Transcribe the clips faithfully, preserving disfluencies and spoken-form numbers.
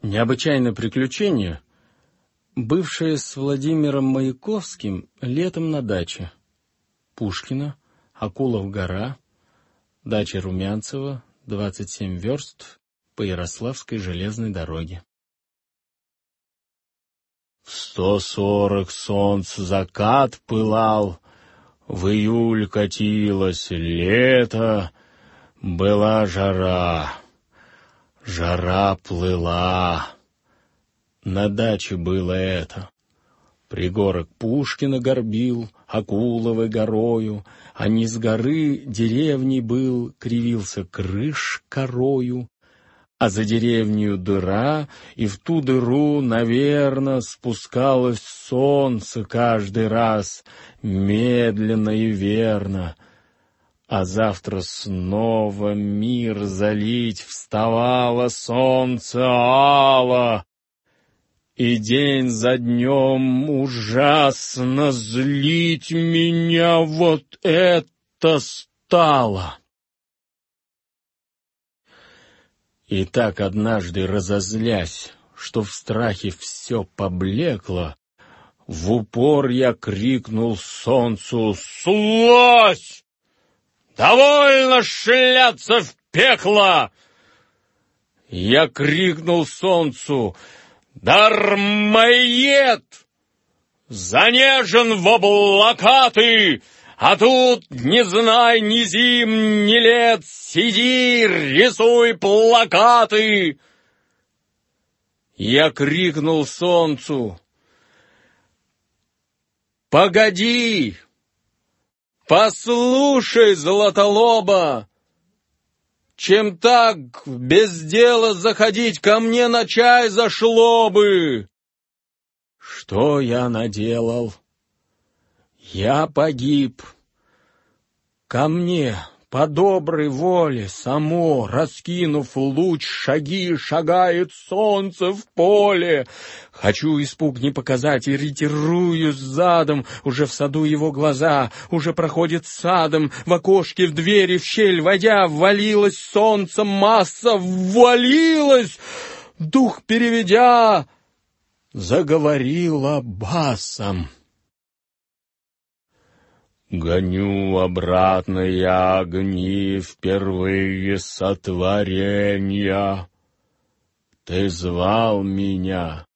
Необычайное приключение, бывшее с Владимиром Маяковским летом на даче. Пушкино, Акулов гора, дача Румянцева, двадцать семь верст по Ярославской железной дороге. В сто сорок солнц закат пылал, в июль катилось лето, была жара, жара плыла. На даче было это. Пригорок Пушкина горбил Акуловой горою, а низ горы деревней был, кривился крыш корою, а за деревнею дыра, и в ту дыру, наверно, спускалось солнце каждый раз, медленно и верно. А завтра снова мир залить вставало солнце ало, и день за днем ужасно злить меня вот это стало. И так однажды разозлясь, что в страхе все поблекло, в упор я крикнул солнцу: «Слазь! Довольно шляться в пекло!» Я крикнул солнцу: «Дармоед! Занежен в облака ты, а тут, не знай ни зим, ни лет, сиди, рисуй плакаты!» Я крикнул солнцу: «Погоди! Послушай, Златолоба! Чем так без дела заходить, ко мне на чай зашло бы!» Что я наделал? Я погиб. Ко мне по доброй воле само, раскинув луч, шаги шагает солнце в поле. Хочу испуг не показать и ретируюсь задом. Уже в саду его глаза, уже проходит садом. В окошке, в двери, в щель войдя, ввалилось солнце, масса ввалилась. Дух переведя, заговорила басом: «Гоню обратно я огни впервые сотворения. Ты звал меня.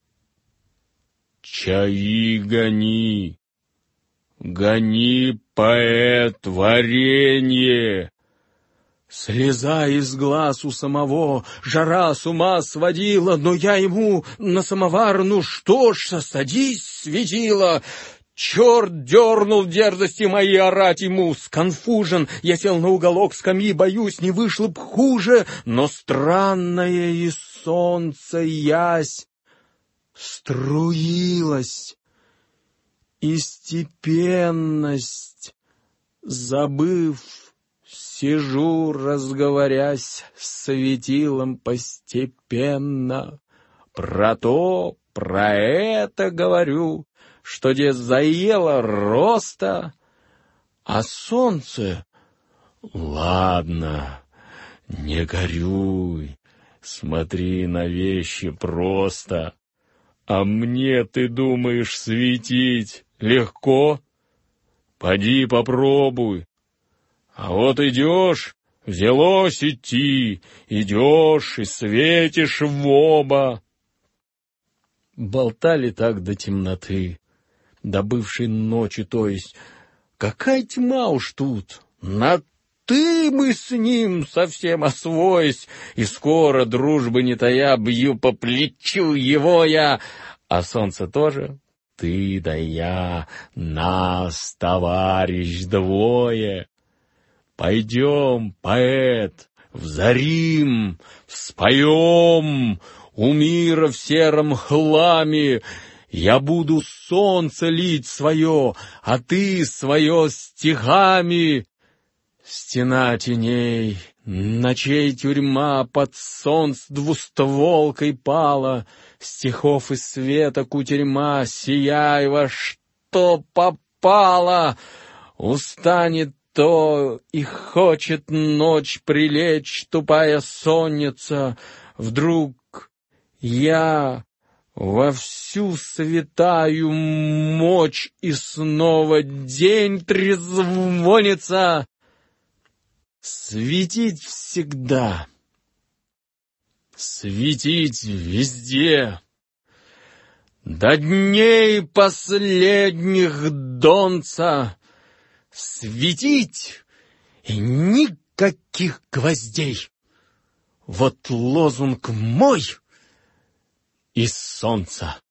Чаи гони, гони, поэт, варенье». Слеза из глаз у самого, жара с ума сводила, но я ему на самовар: «Ну что ж, садись, светило». Черт дернул дерзости мои орать ему. Сконфужен, я сел на уголок скамьи, боюсь, не вышло б хуже, но странная из солнца ясь струилась, и степенность, забыв, сижу, разговорясь с светилом постепенно. Про то, про это говорю, что где заело роста, а солнце... Ладно, не горюй, смотри на вещи просто. А мне, ты думаешь, светить легко? Поди попробуй. А вот идешь, взялось идти, идешь и светишь в оба. Болтали так до темноты, до бывшей ночи, то есть. Какая тьма уж тут! На «ты» мы с ним совсем освоясь, и скоро, дружбы не тая, бью по плечу его я, а солнце тоже. Ты да я, нас, товарищ, двое. Пойдем, поэт, взорим, вспоем, у мира в сером хламе. Я буду солнце лить свое, а ты свое стихами. Стена теней, ночей тюрьма, под солнц двустволкой пала. Стихов и света кутерьма, сияй во что попало. Устанет то и хочет ночь прилечь, тупая сонница. Вдруг Я во всю святаю мочь, и снова день трезвонится. Светить всегда, светить везде, до дней последних донца, светить и никаких гвоздей. Вот лозунг мой из солнца.